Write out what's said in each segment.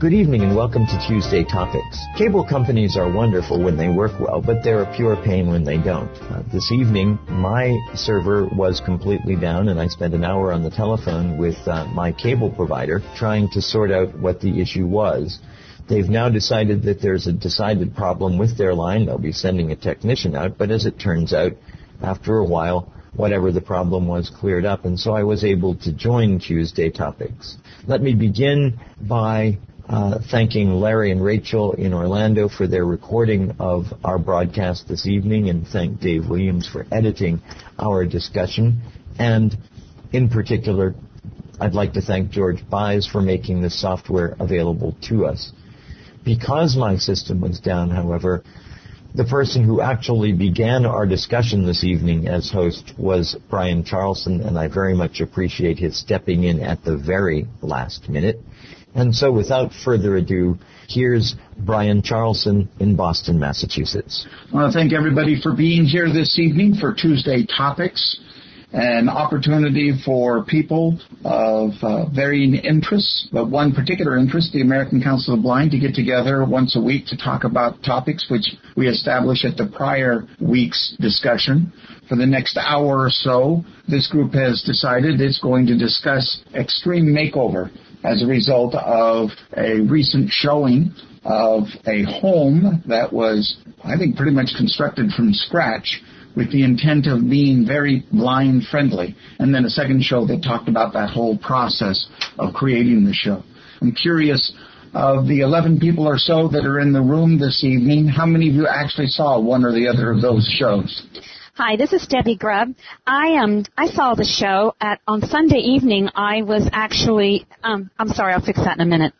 Good evening and welcome to Tuesday Topics. Cable companies are wonderful when they work well, but they're a pure pain when they don't. This evening, my server was completely down and I spent an hour on the telephone with my cable provider trying to sort out what the issue was. They've now decided that there's a decided problem with their line. They'll be sending a technician out, but as it turns out, after a while, whatever the problem was cleared up, and so I was able to join Tuesday Topics. Let me begin by thanking Larry and Rachel in Orlando for their recording of our broadcast this evening, and thank Dave Williams for editing our discussion. And in particular, I'd like to thank George Buys for making this software available to us. Because my system was down, however, the person who actually began our discussion this evening as host was Brian Charlson, and I very much appreciate his stepping in at the very last minute. And so without further ado, here's Brian Charlson in Boston, Massachusetts. I want to thank everybody for being here this evening for Tuesday Topics, an opportunity for people of varying interests, but one particular interest, the American Council of the Blind, to get together once a week to talk about topics which we established at the prior week's discussion. For the next hour or so, this group has decided it's going to discuss Extreme Makeover as a result of a recent showing of a home that was, I think, pretty much constructed from scratch with the intent of being very blind-friendly, and then a second show that talked about that whole process of creating the show. I'm curious, of the 11 people or so that are in the room this evening, how many of you actually saw one or the other of those shows? Hi, this is Debbie Grubb. I saw the show on Sunday evening. I was actually I'm sorry, I'll fix that in a minute.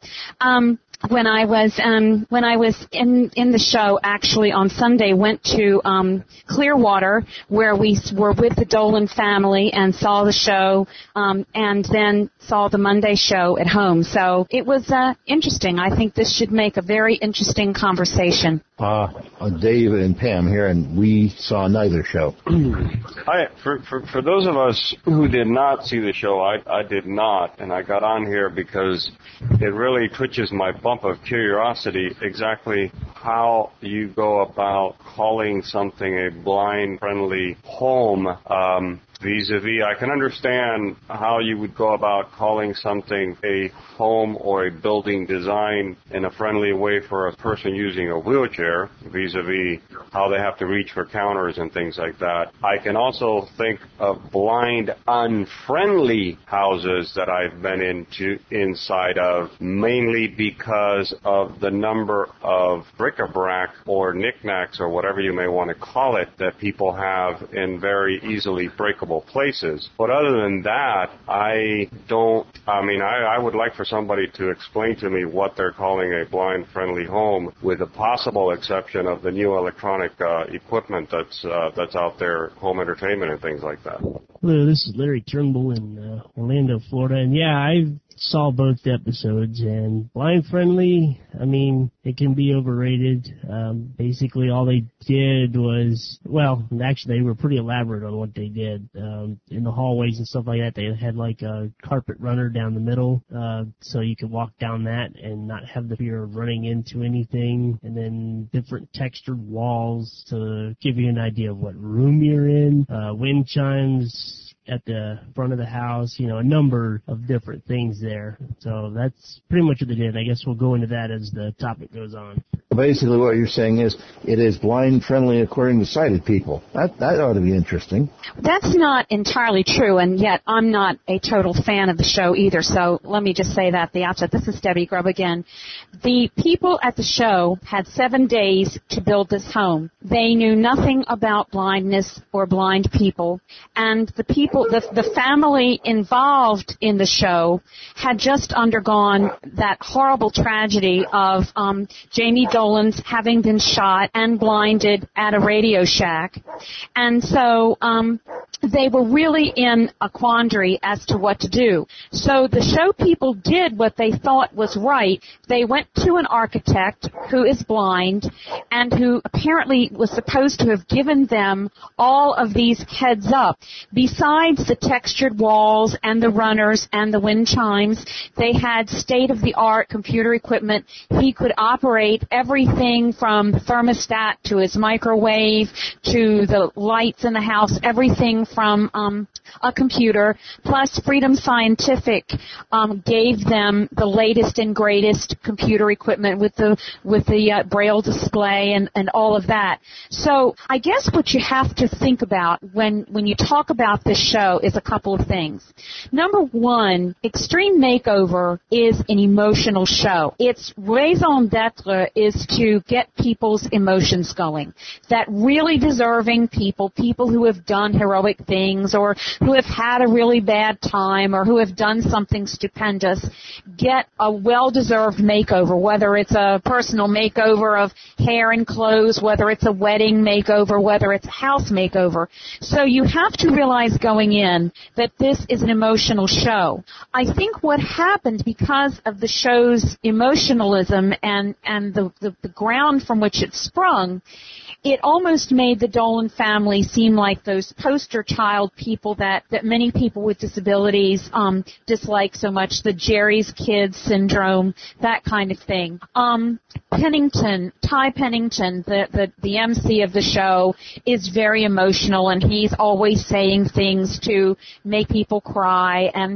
When I was in the show, actually on Sunday, went to Clearwater, where we were with the Dolan family and saw the show, and then saw the Monday show at home. So it was interesting. I think this should make a very interesting conversation. Dave and Pam here, and we saw neither show. Hi, for those of us who did not see the show, I did not, and I got on here because it really twitches my bump of curiosity exactly how you go about calling something a blind-friendly home. Vis-a-vis, I can understand how you would go about calling something a home or a building design in a friendly way for a person using a wheelchair, vis-a-vis how they have to reach for counters and things like that. I can also think of blind, unfriendly houses that I've been inside of, mainly because of the number of bric-a-brac or knickknacks or whatever you may want to call it that people have in very easily breakable places. But other than that, I would like for somebody to explain to me what they're calling a blind-friendly home, with the possible exception of the new electronic equipment that's out there, home entertainment and things like that. Hello, this is Larry Turnbull in Orlando, Florida, and yeah, I saw both episodes, and blind-friendly, it can be overrated. Basically, all they did was, actually, they were pretty elaborate on what they did. In the hallways and stuff like that, they had like a carpet runner down the middle, so you could walk down that and not have the fear of running into anything, and then different textured walls to give you an idea of what room you're in, wind chimes at the front of the house, a number of different things there. So that's pretty much what they did. I guess we'll go into that as the topic goes on. Basically what you're saying is it is blind-friendly according to sighted people. That ought to be interesting. That's not entirely true, and yet I'm not a total fan of the show either, so let me just say that at the outset. This is Debbie Grubb again. The people at the show had 7 days to build this home. They knew nothing about blindness or blind people, and the family involved in the show had just undergone that horrible tragedy of Jamie Dolan's having been shot and blinded at a Radio Shack. And so they were really in a quandary as to what to do. So the show people did what they thought was right. They went to an architect who is blind and who apparently was supposed to have given them all of these heads up. Besides the textured walls and the runners and the wind chimes, they had state-of-the-art computer equipment. He could operate everything from the thermostat to his microwave to the lights in the house, everything from a computer. Plus, Freedom Scientific gave them the latest and greatest computer equipment with the Braille display and all of that. So I guess what you have to think about when you talk about this show is a couple of things. Number one, Extreme Makeover is an emotional show. Its raison d'etre is to get people's emotions going. That really deserving people who have done heroic things or who have had a really bad time or who have done something stupendous, get a well-deserved makeover, whether it's a personal makeover of hair and clothes, whether it's a wedding makeover, whether it's a house makeover. So you have to realize going in that this is an emotional show. I think what happened because of the show's emotionalism and the ground from which it sprung, it almost made the Dolan family seem like those poster child people that many people with disabilities dislike so much, the Jerry's Kids syndrome, that kind of thing. Ty Pennington, the MC of the show, is very emotional, and he's always saying things to make people cry and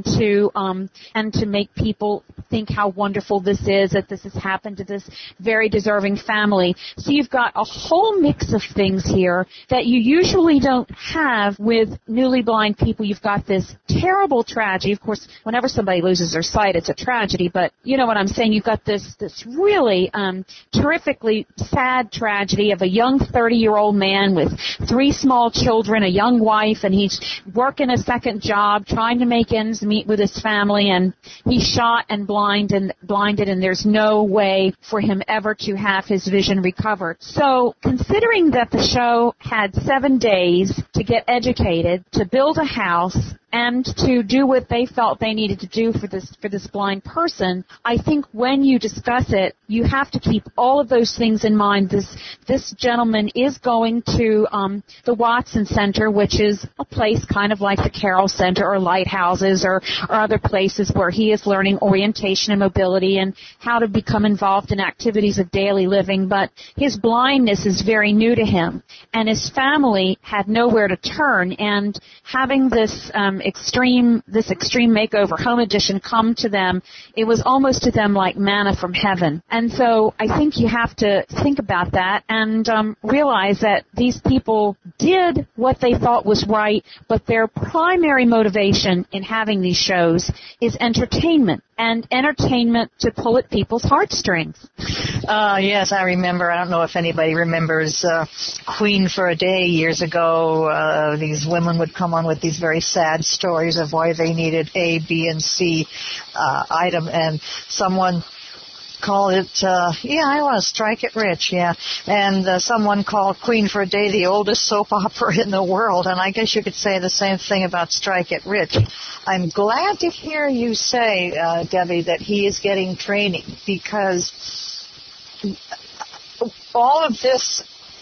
to make people think how wonderful this is, that this has happened to this very deserving family. So you've got a whole mix of things here that you usually don't have with newly blind people. You've got this terrible tragedy. Of course, whenever somebody loses their sight, it's a tragedy, but you know what I'm saying. You've got this really terrifically sad tragedy of a young 30-year-old man with 3 small children, a young wife, and he's working a second job, trying to make ends meet with his family, and he's shot and blinded, and there's no way for him ever to have his vision recovered. So, considering that the show had 7 days to get educated, to build a house, and to do what they felt they needed to do for this blind person, I think when you discuss it, you have to keep all of those things in mind. This gentleman is going to the Watson Center, which is a place kind of like the Carroll Center or Lighthouses or other places where he is learning orientation and mobility and how to become involved in activities of daily living. But his blindness is very new to him, and his family had nowhere to turn. And having this extreme makeover home edition come to them, it was almost to them like manna from heaven. And so I think you have to think about that and realize that these people did what they thought was right, but their primary motivation in having these shows is entertainment, and entertainment to pull at people's heartstrings. Yes, I remember. I don't know if anybody remembers Queen for a Day years ago. These women would come on with these very sad stories of why they needed A, B, and C item, and someone called it, I want to strike it rich, yeah. And someone called Queen for a Day the oldest soap opera in the world, and I guess you could say the same thing about Strike It Rich. I'm glad to hear you say, Debbie, that he is getting training, because all of this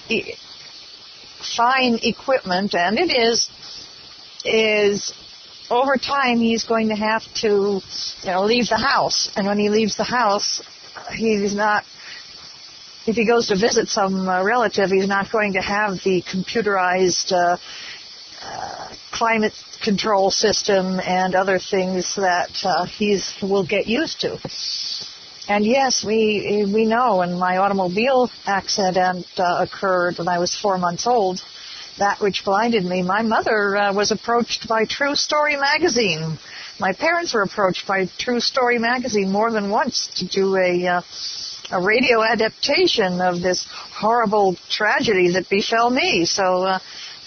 fine equipment, and it is over time he's going to have to, leave the house. And when he leaves the house, he's not, if he goes to visit some relative, he's not going to have the computerized climate control system and other things that he will get used to. And yes, we know when my automobile accident occurred when I was 4 months old, that which blinded me, my mother was approached by True Story magazine. My parents were approached by True Story magazine more than once to do a radio adaptation of this horrible tragedy that befell me. So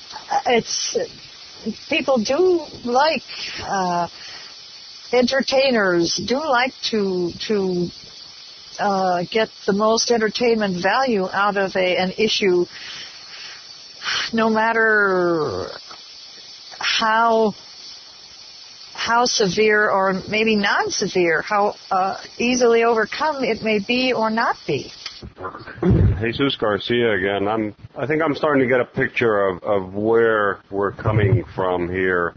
people do like entertainers, do like to get the most entertainment value out of an issue, no matter how severe or maybe non-severe, how easily overcome it may be or not be. Jesus Garcia again. I think I'm starting to get a picture of where we're coming from here.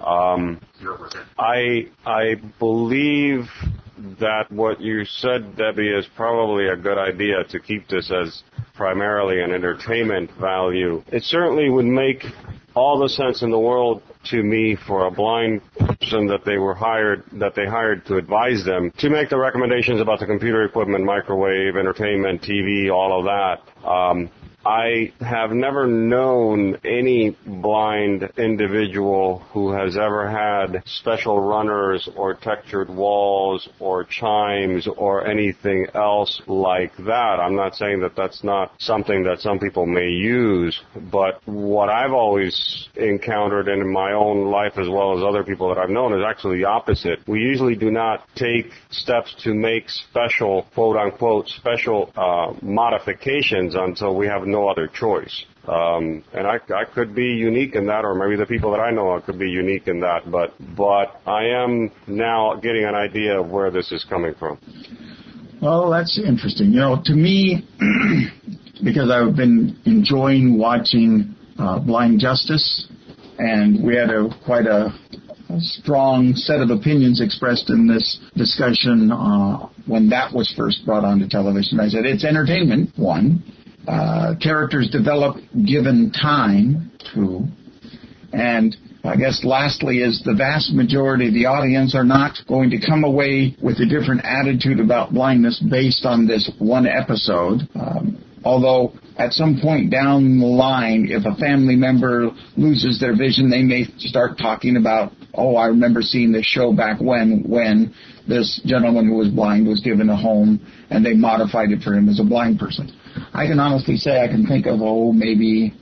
I believe that what you said, Debbie, is probably a good idea to keep this as primarily an entertainment value. It certainly would make all the sense in the world to me for a blind person that they hired to advise them to make the recommendations about the computer equipment, microwave, entertainment, TV, all of that. I have never known any blind individual who has ever had special runners or textured walls or chimes or anything else like that. I'm not saying that that's not something that some people may use, but what I've always encountered in my own life as well as other people that I've known is actually the opposite. We usually do not take steps to make special, quote-unquote, special modifications until we have no other choice. And I could be unique in that, or maybe the people that I know could be unique in that, but I am now getting an idea of where this is coming from. Well, that's interesting. To me, because I've been enjoying watching Blind Justice, and we had quite a strong set of opinions expressed in this discussion when that was first brought onto television. I said, it's entertainment, one. Characters develop given time, two. And I guess lastly is the vast majority of the audience are not going to come away with a different attitude about blindness based on this one episode. Although at some point down the line, if a family member loses their vision, they may start talking about, I remember seeing this show back when this gentleman who was blind was given a home and they modified it for him as a blind person. I can honestly say I can think of, maybe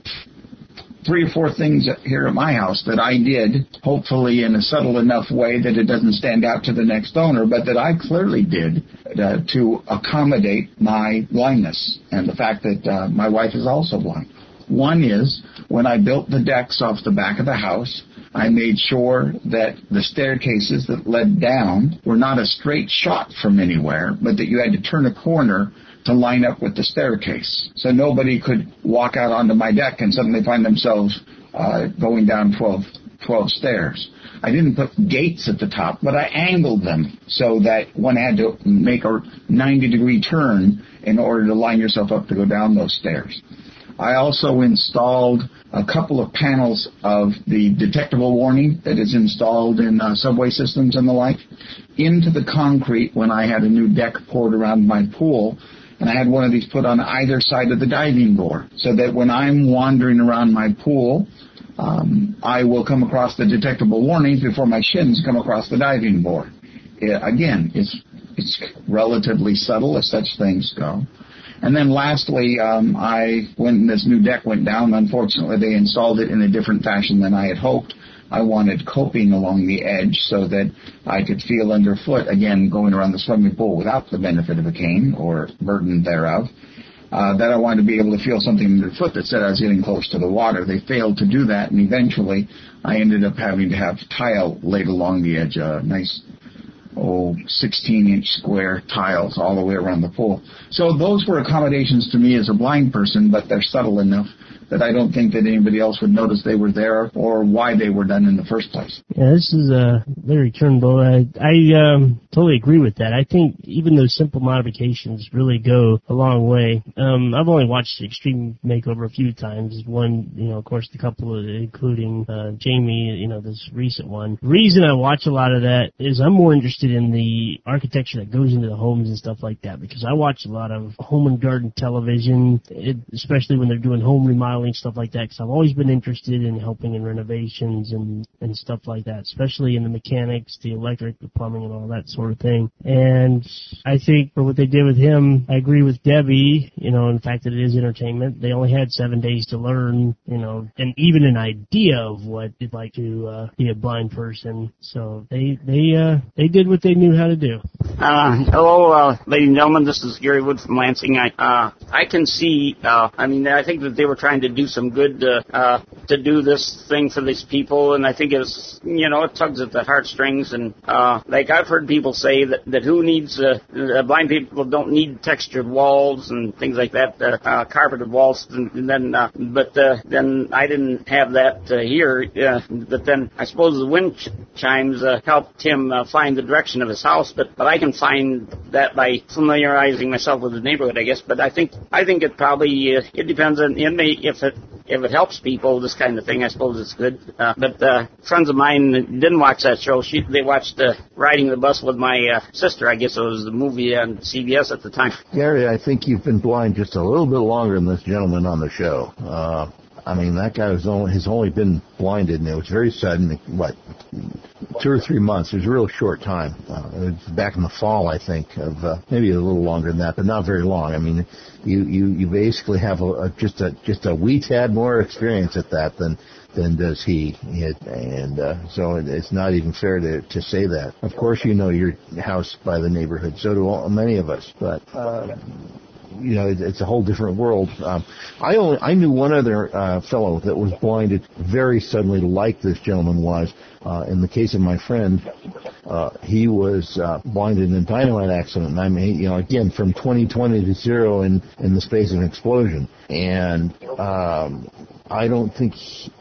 3 or 4 things here at my house that I did, hopefully in a subtle enough way that it doesn't stand out to the next owner, but that I clearly did to accommodate my blindness and the fact that my wife is also blind. One is, when I built the decks off the back of the house, I made sure that the staircases that led down were not a straight shot from anywhere, but that you had to turn a corner to line up with the staircase. So nobody could walk out onto my deck and suddenly find themselves going down 12 stairs. I didn't put gates at the top, but I angled them so that one had to make a 90-degree turn in order to line yourself up to go down those stairs. I also installed a couple of panels of the detectable warning that is installed in subway systems and the like into the concrete when I had a new deck poured around my pool. And I had one of these put on either side of the diving board so that when I'm wandering around my pool, I will come across the detectable warnings before my shins come across the diving board. Again, it's relatively subtle as such things go. And then lastly, when this new deck went down, unfortunately, they installed it in a different fashion than I had hoped. I wanted coping along the edge so that I could feel underfoot, again, going around the swimming pool without the benefit of a cane or burden thereof, that I wanted to be able to feel something underfoot that said I was getting close to the water. They failed to do that, and eventually I ended up having to have tile laid along the edge, nice 16-inch square tiles all the way around the pool. So those were accommodations to me as a blind person, but they're subtle enough that I don't think that anybody else would notice they were there or why they were done in the first place. Yeah, this is Larry Turnbull. I totally agree with that. I think even those simple modifications really go a long way. I've only watched Extreme Makeover a few times. One, of course, the couple including Jamie, this recent one. The reason I watch a lot of that is I'm more interested in the architecture that goes into the homes and stuff like that, because I watch a lot of home and garden television, especially when they're doing home remodeling, stuff like that, because I've always been interested in helping in renovations and stuff like that, especially in the mechanics, the electric, the plumbing, and all that sort of thing. And I think for what they did with him, I agree with Debbie, in the fact that it is entertainment. They only had 7 days to learn, and even an idea of what it'd like to be a blind person. So they did what they knew how to do. Hello, ladies and gentlemen. This is Gary Wood from Lansing. I can see. I think that they were trying to do some good to do this thing for these people, and I think think it's, it tugs at the heartstrings. And like I've heard people say that who needs blind people don't need textured walls and things like that, carpeted walls. And then I didn't have that here. But then I suppose the wind chimes helped him find the direction of his house. But I can find that by familiarizing myself with the neighborhood, I guess. But I think it probably it depends on if it helps people, this kind of thing, I suppose it's good. But friends of mine didn't watch that show. They watched Riding the Bus with my sister. I guess it was the movie on CBS at the time. Gary, I think you've been blind just a little bit longer than this gentleman on the show. That guy has only been blinded, and it was very sudden. 2 or 3 months? It was a real short time. It was back in the fall, I think, of maybe a little longer than that, but not very long. You basically have just a wee tad more experience at that than does he. So it's not even fair to say that. Of course, your house by the neighborhood. So do many of us, but. It's a whole different world. I knew one other fellow that was blinded very suddenly, like this gentleman was. In the case of my friend, he was blinded in a dynamite accident. And again, from 20/20 to zero in the space of an explosion. And I don't think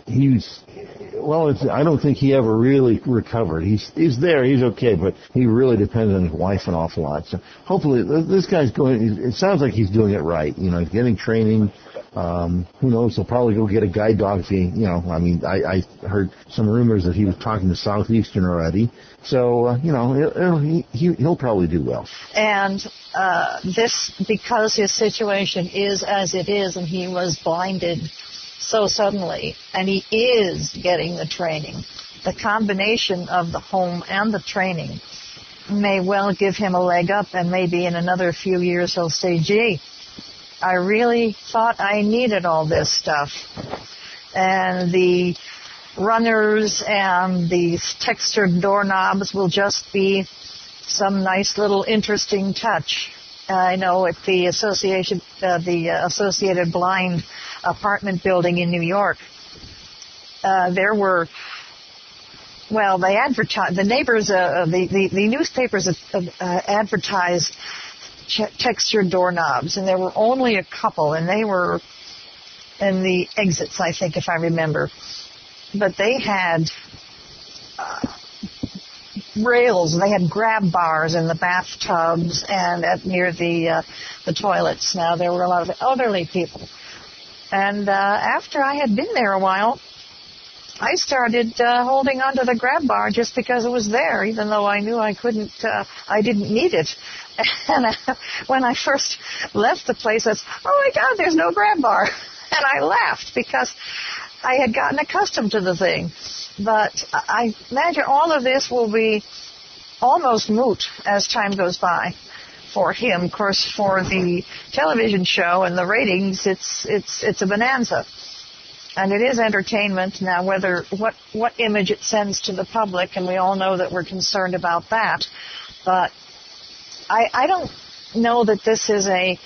I don't think he ever really recovered. He's there, he's okay, but he really depended on his wife an awful lot. So hopefully this guy's it sounds like he's doing it right. He's getting training. Who knows? He'll probably go get a guide dog if I heard some rumors that he was talking to Southeastern already. So, he'll probably do well. And this, because his situation is as it is, and he was blinded so suddenly, and he is getting the training, the combination of the home and the training may well give him a leg up, and maybe in another few years he'll say, gee, I really thought I needed all this stuff. And the runners and these textured doorknobs will just be some nice little interesting touch. I know at the Associated Blind apartment building in New York, there were, they advertised, the neighbors, the newspapers advertised textured doorknobs, and there were only a couple, and they were in the exits, I think, if I remember. But they had rails, they had grab bars in the bathtubs and near the toilets. Now, there were a lot of elderly people. And after I had been there a while, I started holding onto the grab bar just because it was there, even though I knew I didn't need it. And when I first left the place, I said, oh my God, there's no grab bar. And I laughed because I had gotten accustomed to the thing. But I imagine all of this will be almost moot as time goes by for him. Of course, for the television show and the ratings, it's a bonanza. And it is entertainment. Now, what image it sends to the public, and we all know that we're concerned about that. But I don't know that this is a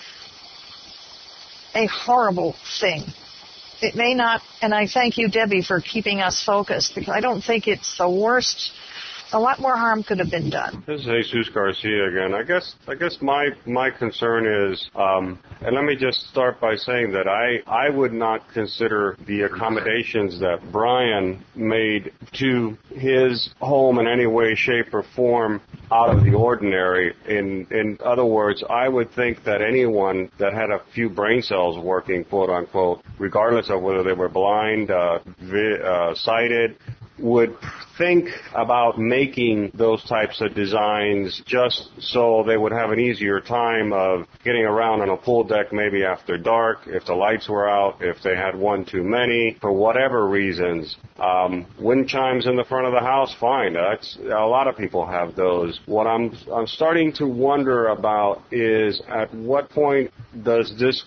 horrible thing. It may not, and I thank you, Debbie, for keeping us focused, because I don't think it's the worst. A lot more harm could have been done. This is Jesus Garcia again. I guess my concern is, and let me just start by saying that I would not consider the accommodations that Brian made to his home in any way, shape, or form out of the ordinary. In other words, I would think that anyone that had a few brain cells working, quote unquote, regardless of whether they were blind, sighted, would think about making those types of designs just so they would have an easier time of getting around on a pool deck maybe after dark, if the lights were out, if they had one too many, for whatever reasons. Wind chimes in the front of the house, fine. A lot of people have those. What I'm starting to wonder about is at what point does this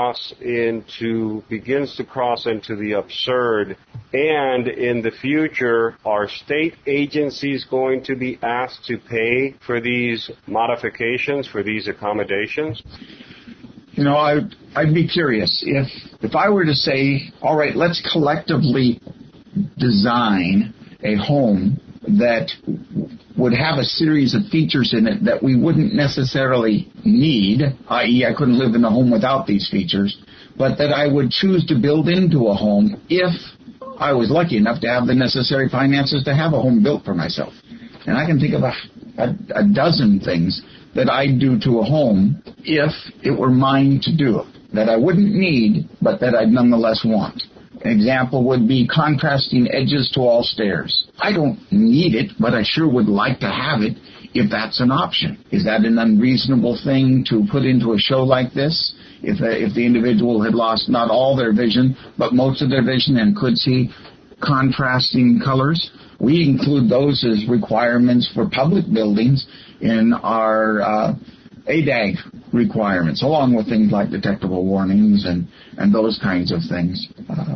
begins to cross into the absurd, and in the future, are state agencies going to be asked to pay for these modifications, for these accommodations? I'd be curious if I were to say, all right, let's collectively design a home that would have a series of features in it that we wouldn't necessarily need, i.e. I couldn't live in a home without these features, but that I would choose to build into a home if I was lucky enough to have the necessary finances to have a home built for myself. And I can think of a dozen things that I'd do to a home if it were mine to do, that I wouldn't need, but that I'd nonetheless want. An example would be contrasting edges to all stairs. I don't need it, but I sure would like to have it if that's an option. Is that an unreasonable thing to put into a show like this? If the individual had lost not all their vision, but most of their vision and could see contrasting colors, we include those as requirements for public buildings in our ADAG requirements, along with things like detectable warnings and those kinds of things.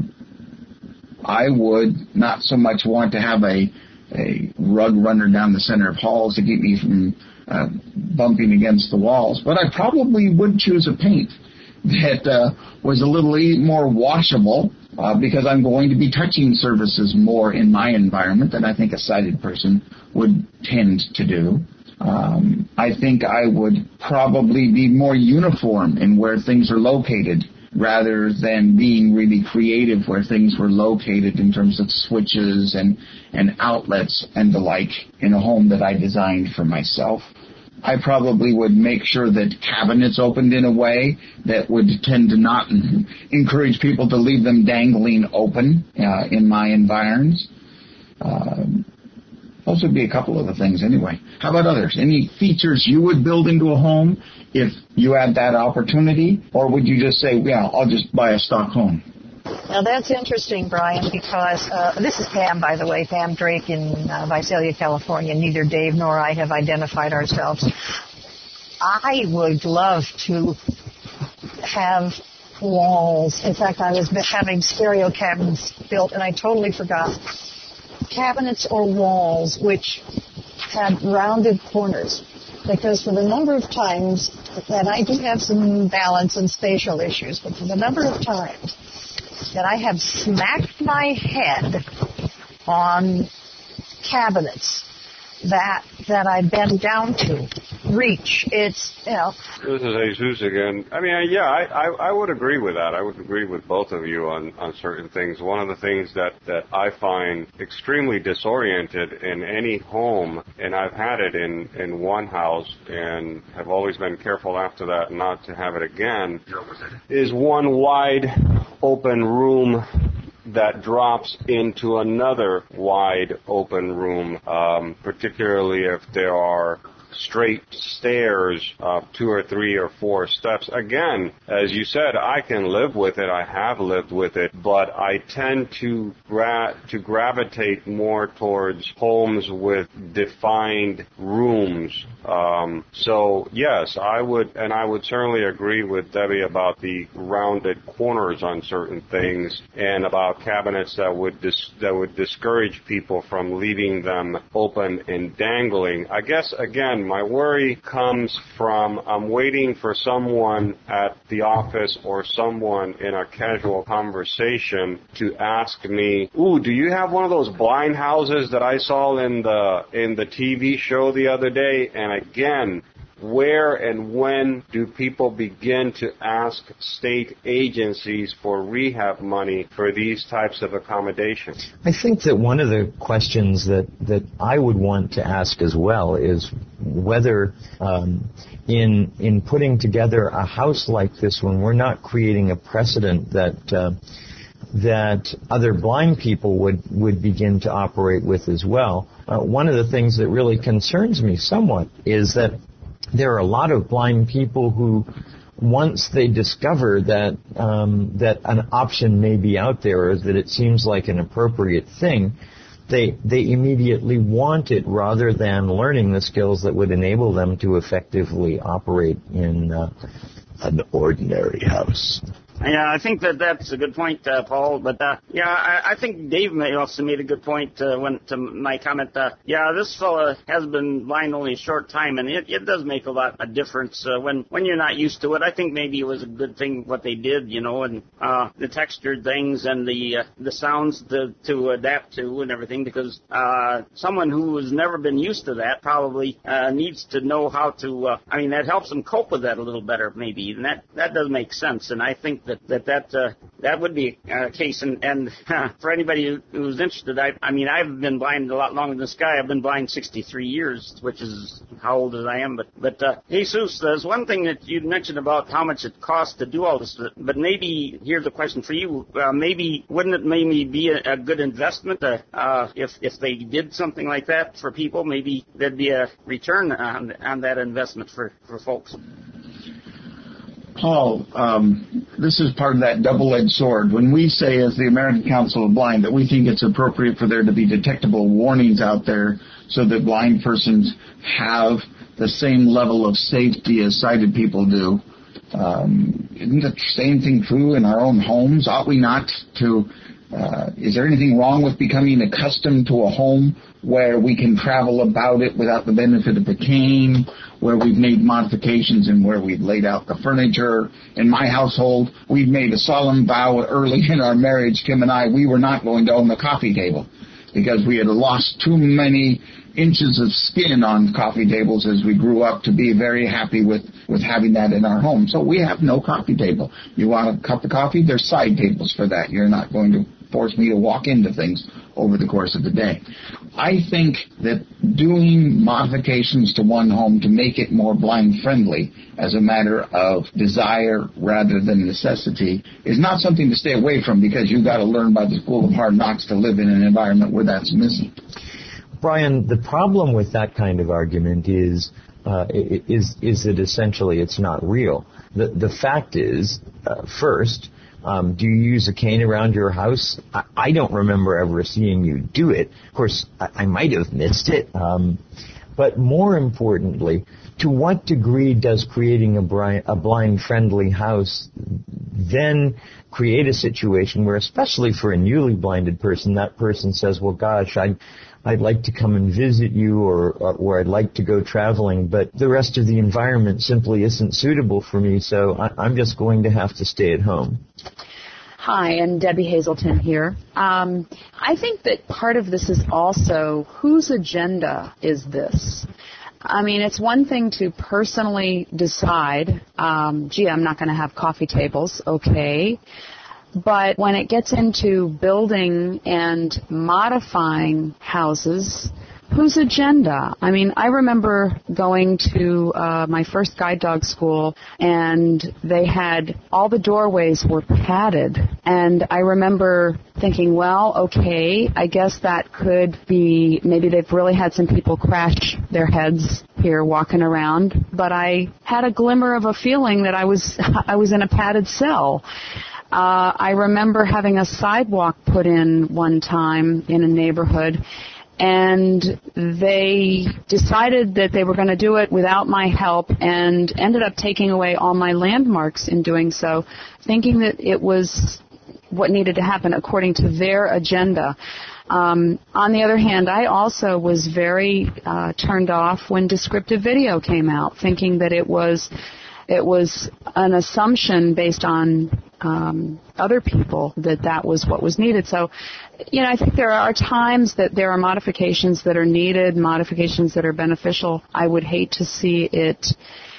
I would not so much want to have a rug runner down the center of halls to keep me from bumping against the walls, but I probably would choose a paint that was a little more washable because I'm going to be touching surfaces more in my environment than I think a sighted person would tend to do. I think I would probably be more uniform in where things are located rather than being really creative where things were located in terms of switches and outlets and the like in a home that I designed for myself. I probably would make sure that cabinets opened in a way that would tend to not encourage people to leave them dangling open in my environs. Those would be a couple of the things anyway. How about others? Any features you would build into a home if you had that opportunity? Or would you just say, yeah, I'll just buy a stock home? Now, that's interesting, Brian, because this is Pam, by the way, Pam Drake in Visalia, California. Neither Dave nor I have identified ourselves. I would love to have walls. In fact, I was having stereo cabinets built, and I totally forgot. Cabinets or walls which had rounded corners. Because for the number of times, and I do have some balance and spatial issues, but for the number of times that I have smacked my head on cabinets that I bend down to reach. It's, you know. This is Jesus again. I mean, yeah, I would agree with that. I would agree with both of you on certain things. One of the things that I find extremely disoriented in any home, and I've had it in one house and have always been careful after that not to have it again, is one wide open room that drops into another wide open room, particularly if there are straight stairs, 2 or 3 or 4 steps. Again, as you said, I can live with it. I have lived with it, but I tend to gravitate more towards homes with defined rooms. So yes, I would certainly agree with Debbie about the rounded corners on certain things and about cabinets that would discourage people from leaving them open and dangling. I guess again, my worry comes from I'm waiting for someone at the office or someone in a casual conversation to ask me, "Ooh, do you have one of those blind houses that I saw in the TV show the other day?" And again, where and when do people begin to ask state agencies for rehab money for these types of accommodations? I think that one of the questions that I would want to ask as well is whether in putting together a house like this one, we're not creating a precedent that other blind people would begin to operate with as well. One of the things that really concerns me somewhat is that there are a lot of blind people who, once they discover that an option may be out there or that it seems like an appropriate thing, they immediately want it rather than learning the skills that would enable them to effectively operate in an ordinary house. Yeah, I think that's a good point, Paul. But I think Dave also made a good point to my comment. This fella has been blind only a short time, and it does make a lot of difference when you're not used to it. I think maybe it was a good thing what they did, and the textured things and the sounds to adapt to and everything, because someone who has never been used to that probably needs to know how to. That helps them cope with that a little better, maybe, and that does make sense. And I think that would be a case. And for anybody who's interested, I've been blind a lot longer than this guy. I've been blind 63 years, which is how old as I am. But Jesus, there's one thing that you mentioned about how much it costs to do all this. But maybe here's a question for you. Wouldn't it be a good investment if they did something like that for people? Maybe there'd be a return on that investment for folks. Paul, this is part of that double-edged sword. When we say, as the American Council of Blind, that we think it's appropriate for there to be detectable warnings out there so that blind persons have the same level of safety as sighted people do, isn't the same thing true in our own homes? Ought we not to... is there anything wrong with becoming accustomed to a home where we can travel about it without the benefit of a cane, where we've made modifications and where we've laid out the furniture? In my household, we've made a solemn vow early in our marriage, Kim and I, we were not going to own the coffee table because we had lost too many inches of skin on coffee tables as we grew up to be very happy with having that in our home. So we have no coffee table. You want a cup of coffee? There's side tables for that. You're not going to force me to walk into things over the course of the day. I think that doing modifications to one home to make it more blind-friendly as a matter of desire rather than necessity is not something to stay away from, because you've got to learn by the school of hard knocks to live in an environment where that's missing. Brian, the problem with that kind of argument is that essentially it's not real. The fact is, first, do you use a cane around your house? I don't remember ever seeing you do it. Of course, I might have missed it. But more importantly, to what degree does creating a blind-friendly house then create a situation where, especially for a newly blinded person, that person says, well, gosh, I'd like to come and visit you, or I'd like to go traveling, but the rest of the environment simply isn't suitable for me, so I'm just going to have to stay at home. Hi, and Debbie Hazelton here. I think that part of this is also whose agenda is this? It's one thing to personally decide, I'm not going to have coffee tables, okay. But when it gets into building and modifying houses, whose agenda? I remember going to my first guide dog school, and they had all the doorways were padded. And I remember thinking, well, okay, I guess that could be, maybe they've really had some people crash their heads here walking around. But I had a glimmer of a feeling that I was in a padded cell. I remember having a sidewalk put in one time in a neighborhood, and they decided that they were going to do it without my help and ended up taking away all my landmarks in doing so, thinking that it was what needed to happen according to their agenda. On the other hand, I also was very turned off when descriptive video came out, thinking that it was an assumption based on other people that was what was needed. So, I think there are times that there are modifications that are needed, modifications that are beneficial. I would hate to see it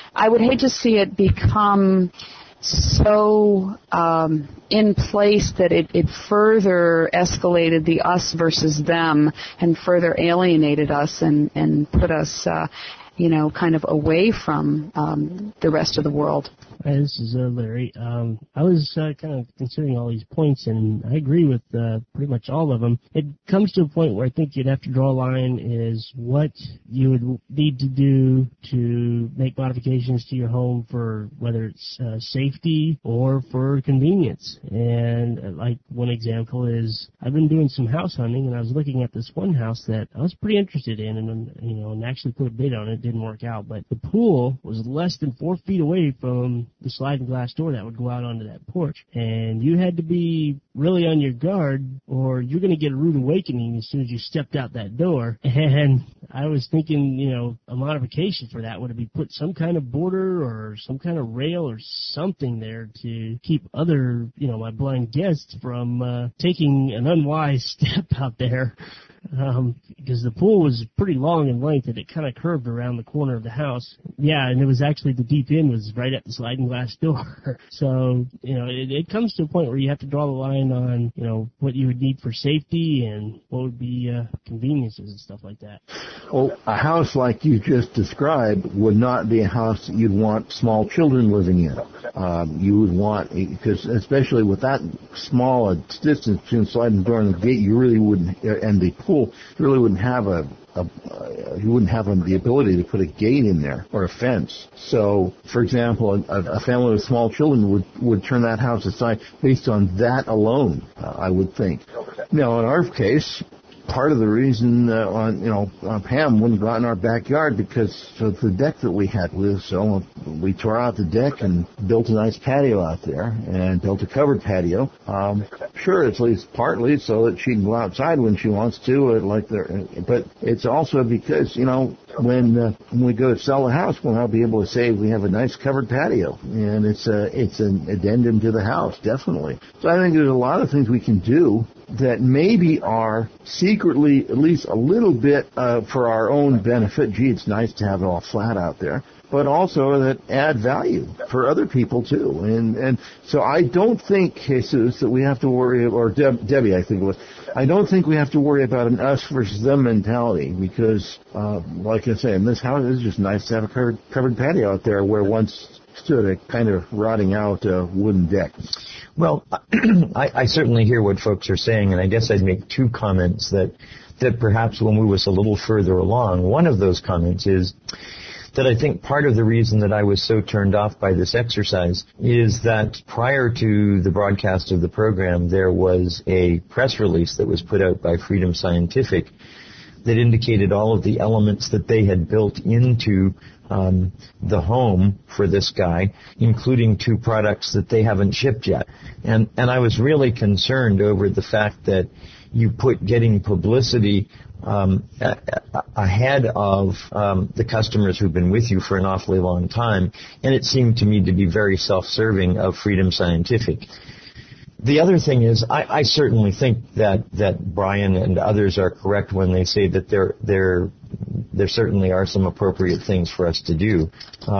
become so in place that it further escalated the us versus them and further alienated us and put us kind of away from the rest of the world. Hi, this is Larry. I was kind of considering all these points, and I agree with pretty much all of them. It comes to a point where I think you'd have to draw a line is what you would need to do to make modifications to your home for whether it's safety or for convenience. And like one example is I've been doing some house hunting, and I was looking at this one house that I was pretty interested in, and actually put a bid on it. didn't work out. But the pool was less than 4 feet away from the sliding glass door that would go out onto that porch. And you had to be really on your guard or you're going to get a rude awakening as soon as you stepped out that door. And I was thinking, a modification for that would be put some kind of border or some kind of rail or something there to keep other, my blind guests from taking an unwise step out there. Because the pool was pretty long in length and it kind of curved around the corner of the house. Yeah, and it was actually the deep end was right at the sliding glass door. So, it comes to a point where you have to draw the line on, what you would need for safety and what would be conveniences and stuff like that. Well, a house like you just described would not be a house that you'd want small children living in. You would want, because especially with that small a distance between the sliding door and the gate, you really wouldn't, and the pool, you really wouldn't have you wouldn't have the ability to put a gate in there or a fence. So, for example, a family with small children would turn that house aside based on that alone, I would think. Now, in our case, part of the reason Pam wouldn't go out in our backyard because of the deck that we had. So we tore out the deck and built a nice patio out there and built a covered patio. Sure, it's at least partly so that she can go outside when she wants to, but it's also because, when we go to sell the house, we'll now be able to say we have a nice covered patio, and it's an addendum to the house, definitely. So I think there's a lot of things we can do that maybe are secretly at least a little bit for our own benefit. Gee, it's nice to have it all flat out there. But also that add value for other people too. And so I don't think, Jesus, that we have to worry, or Debbie, I think it was, I don't think we have to worry about an us versus them mentality because, like I say, in this house, it's just nice to have a covered patio out there where once stood a kind of rotting out wooden deck. Well, I certainly hear what folks are saying, and I guess I'd make two comments that perhaps when we was a little further along. One of those comments is that I think part of the reason that I was so turned off by this exercise is that prior to the broadcast of the program, there was a press release that was put out by Freedom Scientific that indicated all of the elements that they had built into the home for this guy, including 2 products that they haven't shipped yet. And I was really concerned over the fact that you put getting publicity ahead of the customers who've been with you for an awfully long time, and it seemed to me to be very self-serving of Freedom Scientific. The other thing is, I certainly think that Brian and others are correct when they say that there certainly are some appropriate things for us to do.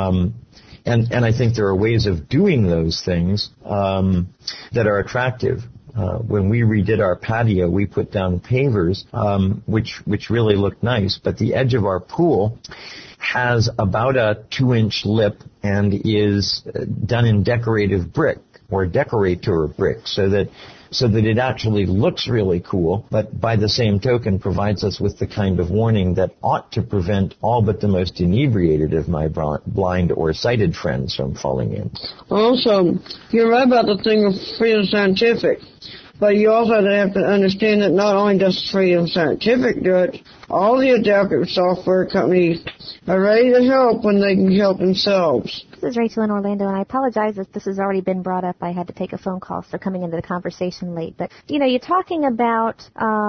And I think there are ways of doing those things that are attractive. When we redid our patio, we put down pavers, which really looked nice, but the edge of our pool has about a 2-inch lip and is done in decorative brick or decorator brick so that it actually looks really cool, but by the same token provides us with the kind of warning that ought to prevent all but the most inebriated of my blind or sighted friends from falling in. Also, you're right about the thing of Freedom Scientific, but you also have to understand that not only does Freedom Scientific do it, all the adaptive software companies are ready to help when they can help themselves. This is Rachel in Orlando, and I apologize if this has already been brought up. I had to take a phone call, so coming into the conversation late. But, you're talking about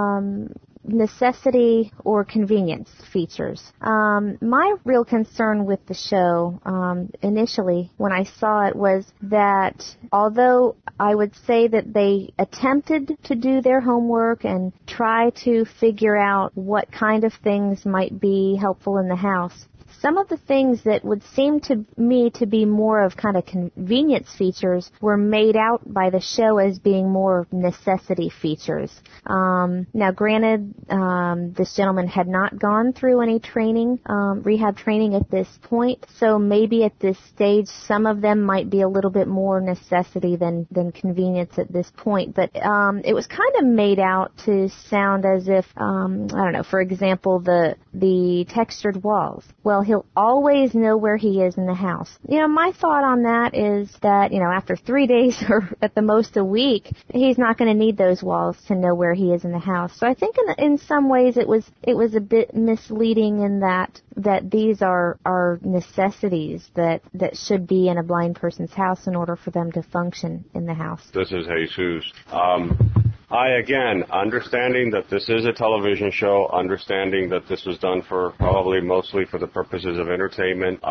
necessity or convenience features. My real concern with the show initially when I saw it was that although I would say that they attempted to do their homework and try to figure out what kind of things might be helpful in the house, some of the things that would seem to me to be more of kind of convenience features were made out by the show as being more necessity features. Now, granted, this gentleman had not gone through any training, rehab training at this point, so maybe at this stage some of them might be a little bit more necessity than convenience at this point. But it was kind of made out to sound as if, I don't know, for example, the textured walls. Well, well, he'll always know where he is in the house. My thought on that is that, after 3 days or at the most a week, he's not going to need those walls to know where he is in the house. So I think in some ways it was a bit misleading in that these are necessities that should be in a blind person's house in order for them to function in the house. This is Jesus. Again, understanding that this is a television show, understanding that this was done mostly for the purposes of entertainment.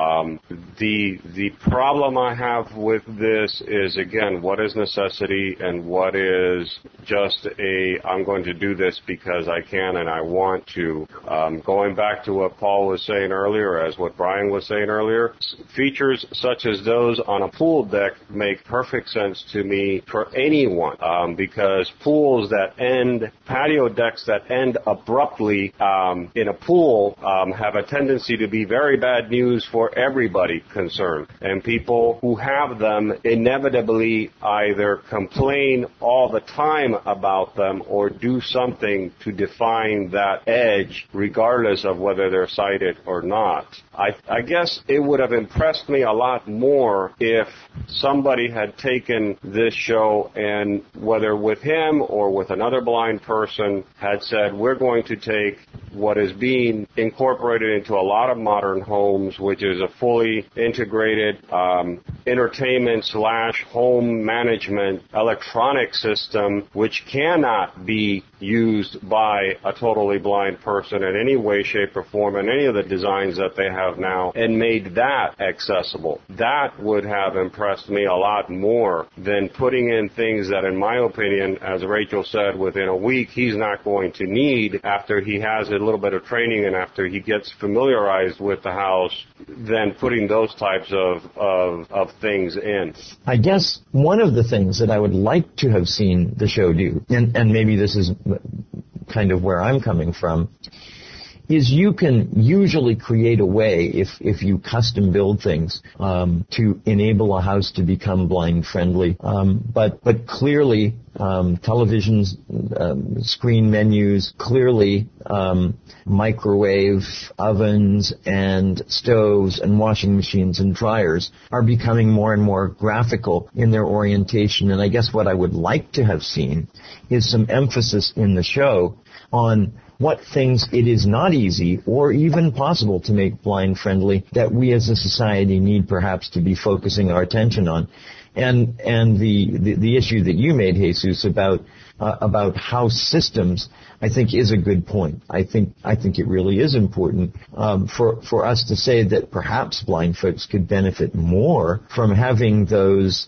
The problem I have with this is, again, what is necessity and what is just I'm going to do this because I can and I want to. Going back to what Paul was saying earlier, as what Brian was saying earlier, features such as those on a pool deck make perfect sense to me for anyone, because patio decks that end abruptly in a pool have a tendency to be very bad news for everybody concerned. And people who have them inevitably either complain all the time about them or do something to define that edge, regardless of whether they're sighted or not. I guess it would have impressed me a lot more if somebody had taken this show and, whether with him or with another blind person, had said, we're going to take what is being incorporated into a lot of modern homes, which is a fully integrated entertainment/home management electronic system, which cannot be used by a totally blind person in any way, shape, or form in any of the designs that they have now, and made that accessible. That would have impressed me a lot more than putting in things that, in my opinion, as Rachel said, within a week he's not going to need after he has a little bit of training and after he gets familiarized with the house, than putting those types of things in. I guess one of the things that I would like to have seen the show do, and maybe this is kind of where I'm coming from, is you can usually create a way, if you custom build things, to enable a house to become blind friendly. But clearly, televisions, screen menus, clearly, microwave ovens and stoves and washing machines and dryers are becoming more and more graphical in their orientation. And I guess what I would like to have seen is some emphasis in the show on what things it is not easy or even possible to make blind friendly that we as a society need perhaps to be focusing our attention on. And the issue that you made, Jesus, about house systems, I think is a good point. I think it really is important for us to say that perhaps blind folks could benefit more from having those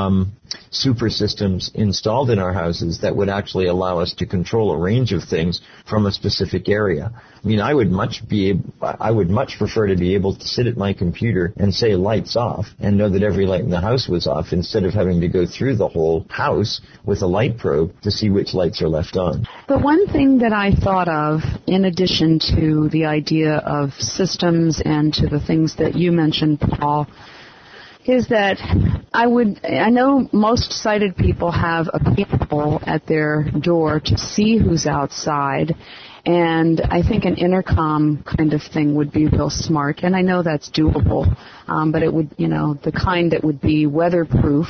super systems installed in our houses that would actually allow us to control a range of things from a specific area. I mean, I would much prefer to be able to sit at my computer and say lights off and know that every light in the house was off, instead of having to go through the whole house with a light probe to see which lights are left on. The one thing that I thought of, in addition to the idea of systems and to the things that you mentioned, Paul, is that I know most sighted people have a peephole at their door to see who's outside, and I think an intercom kind of thing would be real smart, and I know that's doable, but it would, the kind that would be weatherproof,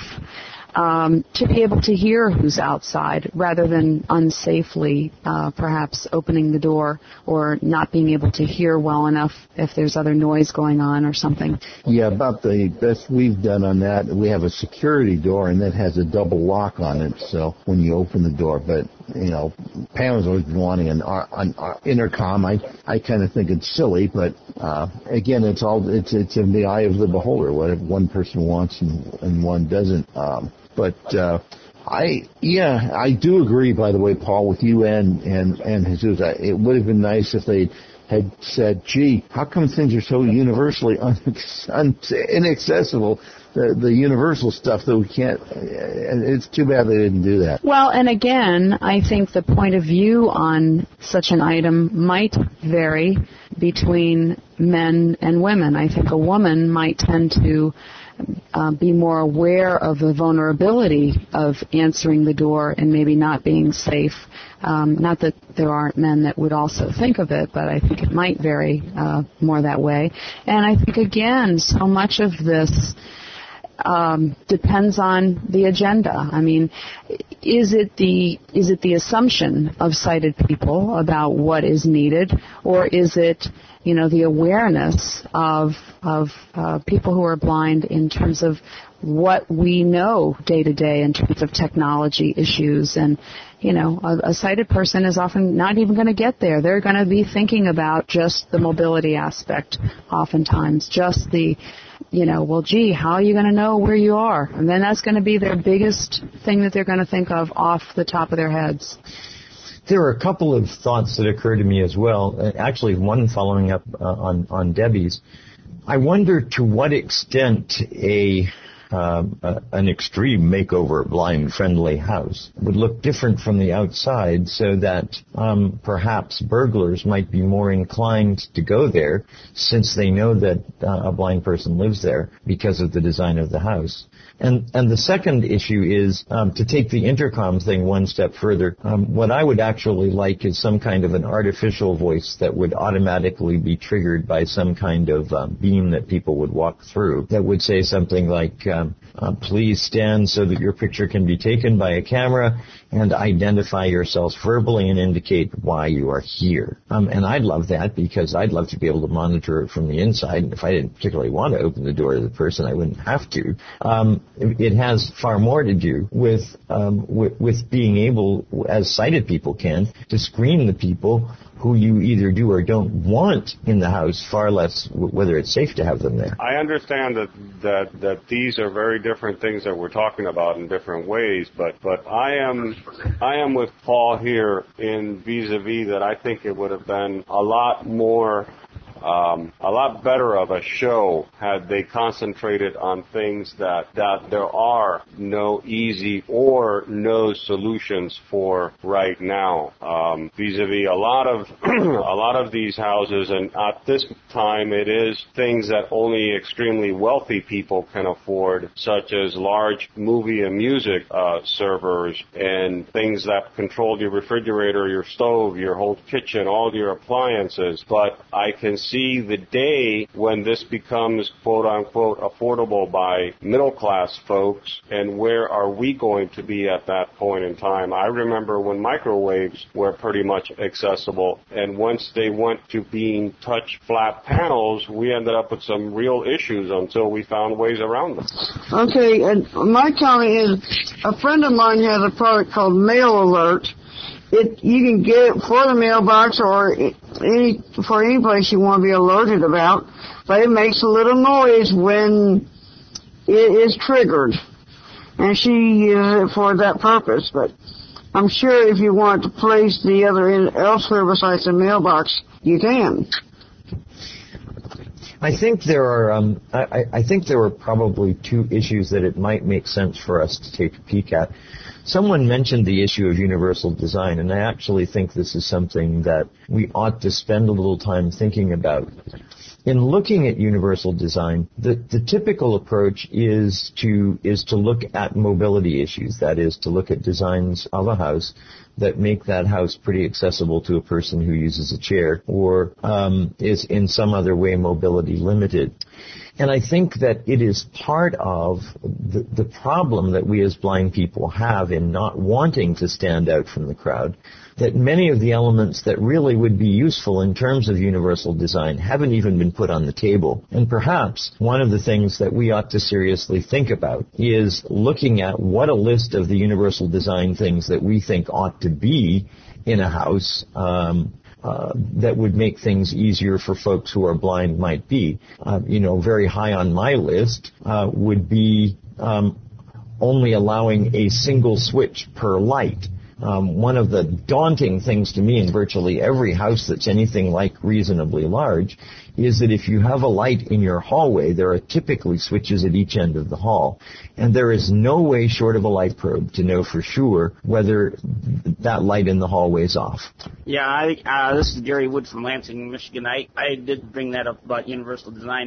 to be able to hear who's outside rather than unsafely perhaps opening the door or not being able to hear well enough if there's other noise going on or something. Yeah, about the best we've done on that, we have a security door and that has a double lock on it, so when you open the door, but Pam's always been wanting an intercom. I kind of think it's silly, but again, it's in the eye of the beholder, what one person wants and one doesn't. But I do agree, by the way, Paul, with you and Jesus. It would have been nice if they had said, gee, how come things are so universally inaccessible? The universal stuff that we can't, it's too bad they didn't do that. Well, and again, I think the point of view on such an item might vary between men and women. I think a woman might tend to be more aware of the vulnerability of answering the door and maybe not being safe. Not that there aren't men that would also think of it, but I think it might vary more that way. And I think, again, so much of this depends on the agenda. I mean, is it the assumption of sighted people about what is needed, or is it, the awareness of people who are blind in terms of what we know day to day in terms of technology issues? And a sighted person is often not even going to get there. They're going to be thinking about just the mobility aspect oftentimes, just the well, gee, how are you going to know where you are? And then that's going to be their biggest thing that they're going to think of off the top of their heads. There are a couple of thoughts that occur to me as well. Actually, one following up on Debbie's. I wonder to what extent an extreme makeover blind-friendly house would look different from the outside, so that perhaps burglars might be more inclined to go there since they know that a blind person lives there because of the design of the house. And the second issue is to take the intercom thing one step further. What I would actually like is some kind of an artificial voice that would automatically be triggered by some kind of beam that people would walk through that would say something like, please stand so that your picture can be taken by a camera and identify yourselves verbally and indicate why you are here. And I'd love that because I'd love to be able to monitor it from the inside. And if I didn't particularly want to open the door to the person, I wouldn't have to. It has far more to do with being able, as sighted people can, to screen the people who you either do or don't want in the house, far less whether it's safe to have them there. I understand that these are very different things that we're talking about in different ways, but I am with Paul here in vis-a-vis that I think it would have been a lot better of a show had they concentrated on things that there are no easy or no solutions for right now. Vis-a-vis a lot of these houses, and at this time it is things that only extremely wealthy people can afford, such as large movie and music servers and things that control your refrigerator, your stove, your whole kitchen, all your appliances. But I can see the day when this becomes quote-unquote affordable by middle-class folks, and where are we going to be at that point in time? I remember when microwaves were pretty much accessible, and once they went to being touch flat panels, we ended up with some real issues until we found ways around them. Okay, and my comment is, a friend of mine has a product called Mail Alert. You can get it for the mailbox or for any place you want to be alerted about, but it makes a little noise when it is triggered. And she uses it for that purpose, but I'm sure if you want to place the other end elsewhere besides the mailbox, you can. I think there are probably two issues that it might make sense for us to take a peek at. Someone mentioned the issue of universal design, and I actually think this is something that we ought to spend a little time thinking about. In looking at universal design, the typical approach is to look at mobility issues. That is, to look at designs of a house that make that house pretty accessible to a person who uses a chair or is in some other way mobility limited. And I think that it is part of the problem that we as blind people have in not wanting to stand out from the crowd, that many of the elements that really would be useful in terms of universal design haven't even been put on the table. And perhaps one of the things that we ought to seriously think about is looking at what a list of the universal design things that we think ought to be in a house that would make things easier for folks who are blind might be. Very high on my list would be only allowing a single switch per light. One of the daunting things to me in virtually every house that's anything like reasonably large is that if you have a light in your hallway, there are typically switches at each end of the hall. And there is no way short of a light probe to know for sure whether that light in the hallway is off. Yeah, this is Gary Wood from Lansing, Michigan. I did bring that up about universal design.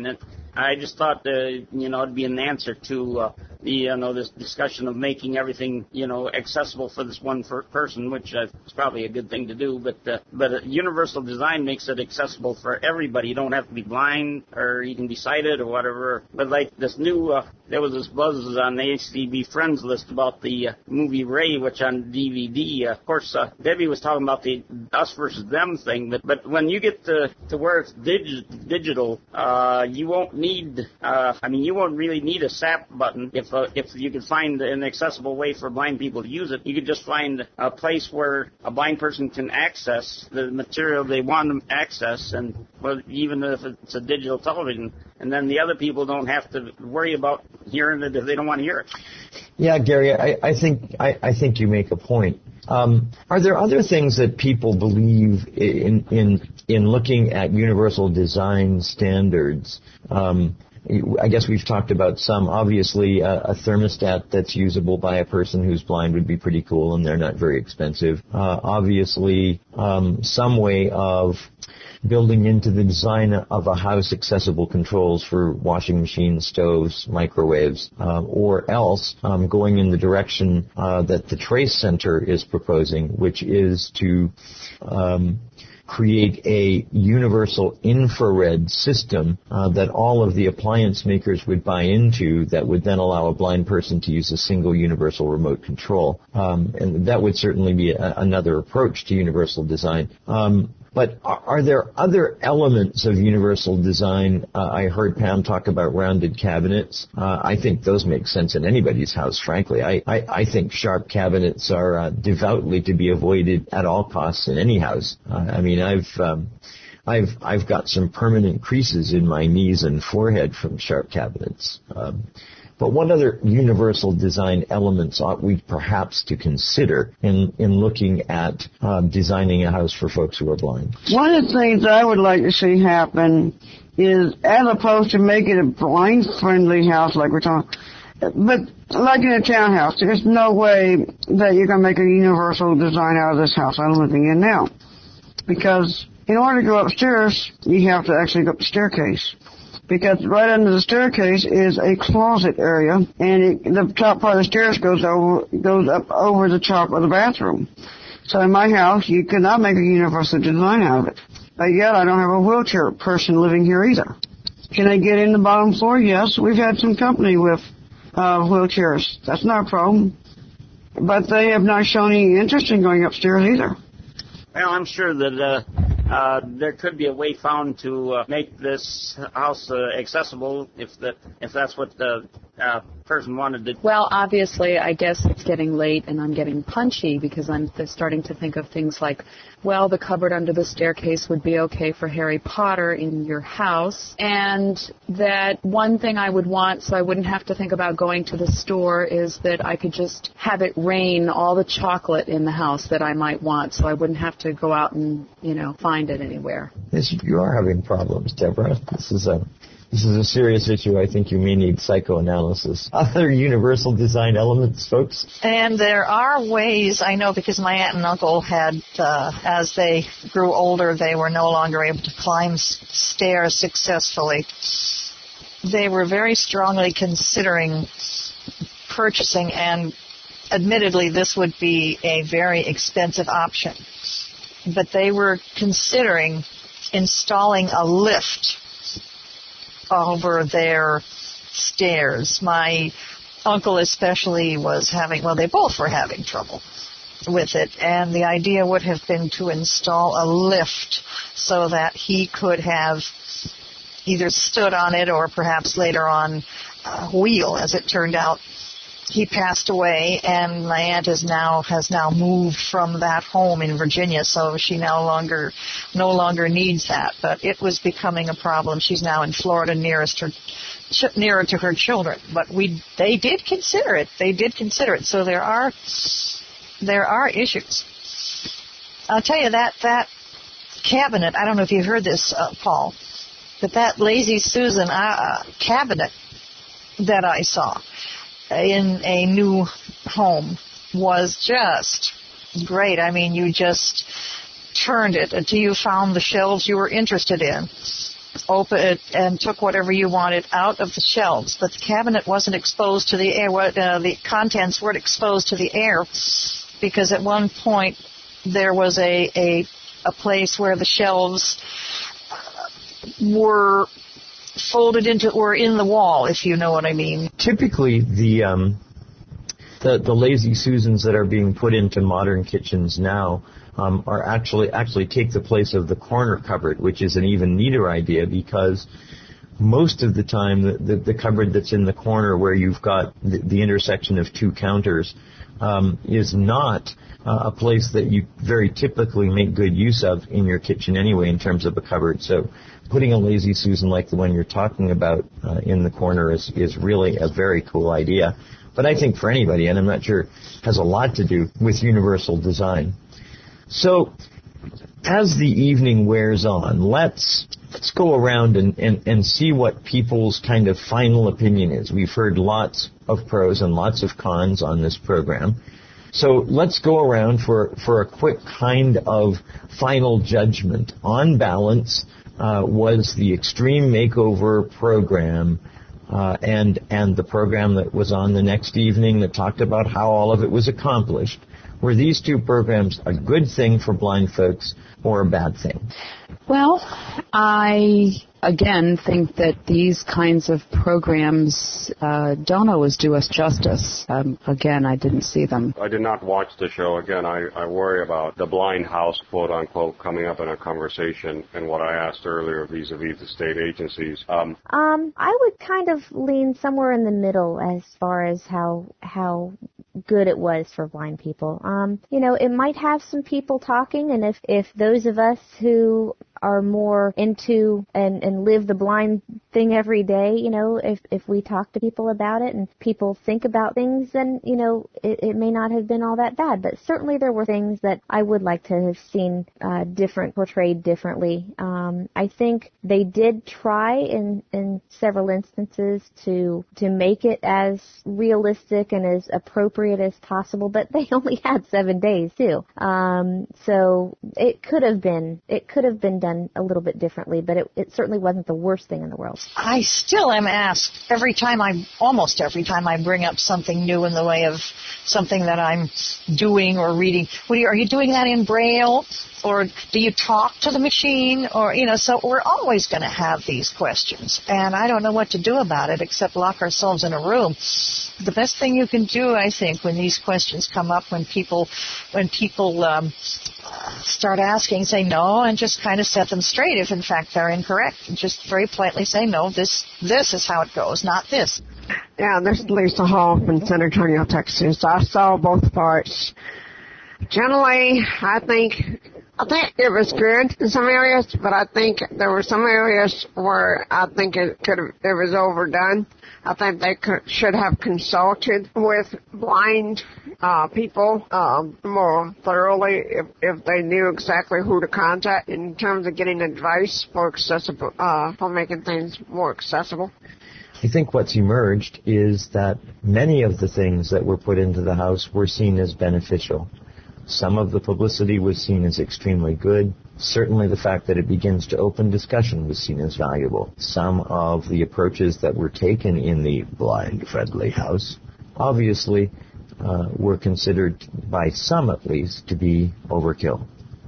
I just thought, it'd be an answer to this discussion of making everything, accessible for this one person, which is probably a good thing to do. But universal design makes it accessible for everybody. You don't have to be blind, or you can be sighted or whatever. But like this new, there was this buzz on the ACB Friends list about the movie Ray, which on DVD. Of course, Debbie was talking about the us versus them thing. But when you get to where it's digital, you won't need. You won't really need a SAP button if you could find an accessible way for blind people to use it. You could just find a place where a blind person can access the material they want to access, and even if it's a digital television, and then the other people don't have to worry about hearing it if they don't want to hear it. Yeah, Gary, I think you make a point. Are there other things that people believe in looking at universal design standards? I guess we've talked about some. Obviously, a thermostat that's usable by a person who's blind would be pretty cool, and they're not very expensive. Obviously, some way of building into the design of a house accessible controls for washing machines, stoves, microwaves, or else going in the direction that the Trace Center is proposing, which is to create a universal infrared system that all of the appliance makers would buy into, that would then allow a blind person to use a single universal remote control. And that would certainly be another approach to universal design. But are there other elements of universal design? I heard Pam talk about rounded cabinets. I think those make sense in anybody's house, frankly. I think sharp cabinets are devoutly to be avoided at all costs in any house. I've got some permanent creases in my knees and forehead from sharp cabinets. But what other universal design elements ought we perhaps to consider in looking at designing a house for folks who are blind? One of the things I would like to see happen is, as opposed to making a blind-friendly house like we're talking, but like in a townhouse, there's no way that you're going to make a universal design out of this house I'm living in now. Because in order to go upstairs, you have to actually go up the staircase. Because right under the staircase is a closet area, and the top part of the stairs goes up over the top of the bathroom. So in my house, you could not make a universal design out of it. But yet, I don't have a wheelchair person living here either. Can I get in the bottom floor? Yes, we've had some company with wheelchairs. That's not a problem. But they have not shown any interest in going upstairs either. Well, I'm sure that there could be a way found to make this house accessible if that's what the person wanted to. Well, obviously, I guess it's getting late and I'm getting punchy because I'm starting to think of things like, well, the cupboard under the staircase would be okay for Harry Potter in your house, and that one thing I would want so I wouldn't have to think about going to the store is that I could just have it rain all the chocolate in the house that I might want, so I wouldn't have to go out and, find it anywhere. Yes, you are having problems, Deborah. This is a serious issue. I think you may need psychoanalysis. Other universal design elements, folks? And there are ways, I know, because my aunt and uncle had, as they grew older, they were no longer able to climb stairs successfully. They were very strongly considering purchasing, and admittedly this would be a very expensive option, but they were considering installing a lift over their stairs. My uncle especially was they both were having trouble with it, and the idea would have been to install a lift so that he could have either stood on it or perhaps later on a wheel. As it turned out, he passed away, and my aunt has now moved from that home in Virginia, so she no longer needs that. But it was becoming a problem. She's now in Florida, nearer to her children. But they did consider it. So there are issues. I'll tell you that cabinet. I don't know if you heard this, Paul, but that Lazy Susan cabinet that I saw in a new home was just great. I mean, you just turned it until you found the shelves you were interested in. opened it and took whatever you wanted out of the shelves, but the cabinet wasn't exposed to the air. The contents weren't exposed to the air, because at one point there was a place where the shelves were folded into or in the wall, if you know what I mean. Typically, the Lazy Susans that are being put into modern kitchens now are actually take the place of the corner cupboard, which is an even neater idea, because most of the time the cupboard that's in the corner where you've got the intersection of two counters is not a place that you very typically make good use of in your kitchen anyway in terms of a cupboard. So putting a Lazy Susan like the one you're talking about in the corner is really a very cool idea. But I think for anybody, and I'm not sure, has a lot to do with universal design. So as the evening wears on, let's go around and see what people's kind of final opinion is. We've heard lots of pros and lots of cons on this program. So let's go around for a quick kind of final judgment. On balance, was the Extreme Makeover program and the program that was on the next evening that talked about how all of it was accomplished, were these two programs a good thing for blind folks or a bad thing? Well, I, again, think that these kinds of programs don't always do us justice. Again, I didn't see them. I did not watch the show. Again, I worry about the blind house, quote unquote, coming up in a conversation, and what I asked earlier vis-a-vis the state agencies. I would kind of lean somewhere in the middle as far as how good it was for blind people. It might have some people talking, and if those of us who are more into and live the blind thing every day, if we talk to people about it and people think about things, then, it may not have been all that bad. But certainly there were things that I would like to have seen portrayed differently. I think they did try in several instances to make it as realistic and as appropriate as possible, but they only had 7 days too. So it could have been done a little bit differently, but it certainly wasn't the worst thing in the world. I still am asked almost every time I bring up something new in the way of something that I'm doing or reading. Are you doing that in Braille? Or do you talk to the machine? Or, so we're always going to have these questions. And I don't know what to do about it except lock ourselves in a room. The best thing you can do, I think, when these questions come up, when people start asking, say no, and just kind of set them straight if, in fact, they're incorrect. And just very politely say, no, this is how it goes, not this. Yeah, this is Lisa Hall from San Antonio, Texas. I saw both parts. Generally, I think it was good in some areas, but I think there were some areas where I think it was overdone. I think they should have consulted with blind people more thoroughly if they knew exactly who to contact in terms of getting advice for making things more accessible. I think what's emerged is that many of the things that were put into the House were seen as beneficial. Some of the publicity was seen as extremely good. Certainly the fact that it begins to open discussion was seen as valuable. Some of the approaches that were taken in the blind-friendly House obviously were considered, by some at least, to be overkill.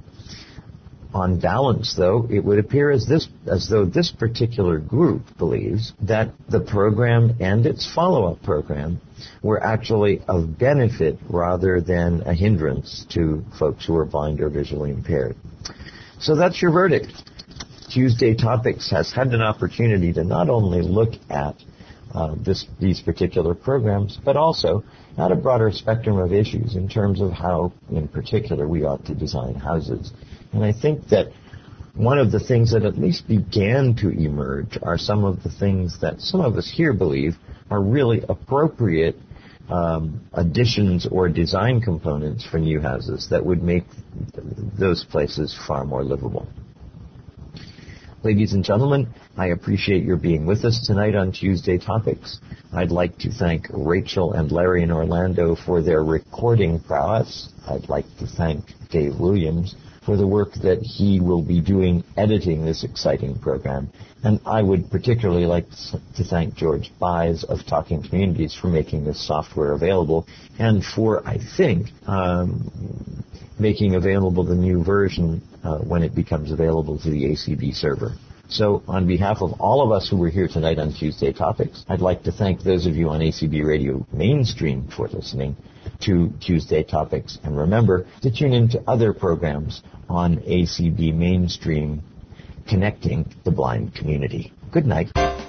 On balance, though, it would appear as though this particular group believes that the program and its follow-up program were actually of benefit rather than a hindrance to folks who are blind or visually impaired. So that's your verdict. Tuesday Topics has had an opportunity to not only look at these particular programs, but also at a broader spectrum of issues in terms of how, in particular, we ought to design houses. And I think that one of the things that at least began to emerge are some of the things that some of us here believe are really appropriate additions or design components for new houses that would make those places far more livable. Ladies and gentlemen, I appreciate your being with us tonight on Tuesday Topics. I'd like to thank Rachel and Larry in Orlando for their recording prowess. I'd like to thank Dave Williams for the work that he will be doing editing this exciting program. And I would particularly like to thank George Buys of Talking Communities for making this software available and for, I think, making available the new version when it becomes available to the ACB server. So on behalf of all of us who were here tonight on Tuesday Topics, I'd like to thank those of you on ACB Radio Mainstream for listening to Tuesday Topics. And remember to tune into other programs on ACB Mainstream connecting the blind community. Good night.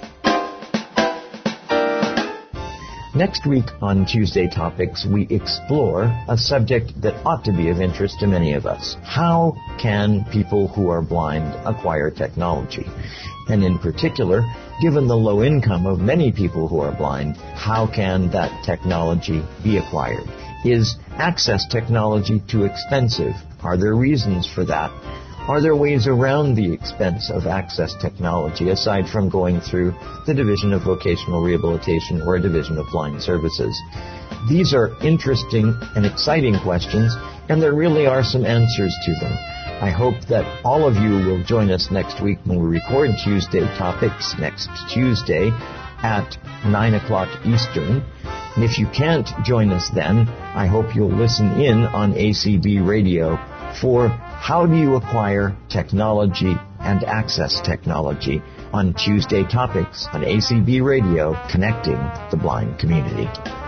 Next week on Tuesday Topics, we explore a subject that ought to be of interest to many of us. How can people who are blind acquire technology? And in particular, given the low income of many people who are blind, how can that technology be acquired? Is access technology too expensive? Are there reasons for that? Are there ways around the expense of access technology aside from going through the Division of Vocational Rehabilitation or a Division of Blind Services? These are interesting and exciting questions, and there really are some answers to them. I hope that all of you will join us next week when we record Tuesday Topics next Tuesday at 9 o'clock Eastern. And if you can't join us then, I hope you'll listen in on ACB Radio for How Do You Acquire Technology and Access Technology on Tuesday Topics on ACB Radio, connecting the blind community.